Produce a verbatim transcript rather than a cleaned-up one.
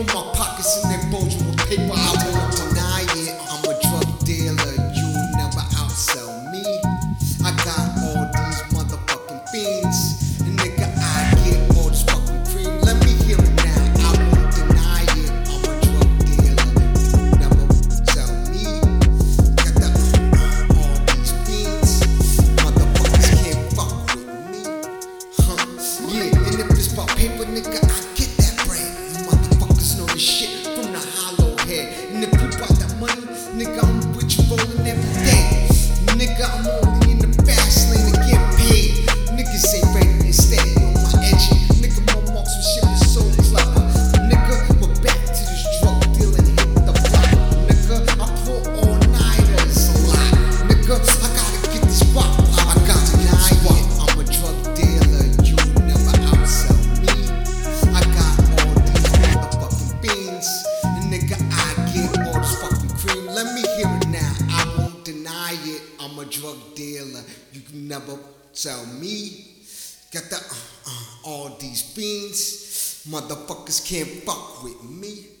from my pockets and then bulging with paper. I won't deny it. I'm a drug dealer. You never outsell me. I got all these motherfucking fiends, and nigga, I get all this fucking cream. Let me hear it now. I won't deny it. I'm a drug dealer. You never sell me. Got the uh, all these fiends. Motherfuckers can't fuck with me. Huh? Yeah, and if it's about paper, nigga, I get that bread. You motherfuckers know the shit from the hollow head. And if you bought that money, nigga, I'm with you rolling every day. Nigga, I'm only in the fast lane to get paid. Niggas ain't ready to stay on my edgy. Nigga, my marks with shit is so clever. Nigga, we're back to this drug dealing, hit the block. Nigga, I pull all nighters a lot. Nigga, I gotta get this rock. I got to deny it. I'm a drug dealer. You never outsell me. I got all these motherfucking beans. And nigga, I get all this fucking cream. Let me hear it now. I won't deny it. I'm a drug dealer. You can never sell me. Got the uh, uh, all these beans. Motherfuckers can't fuck with me.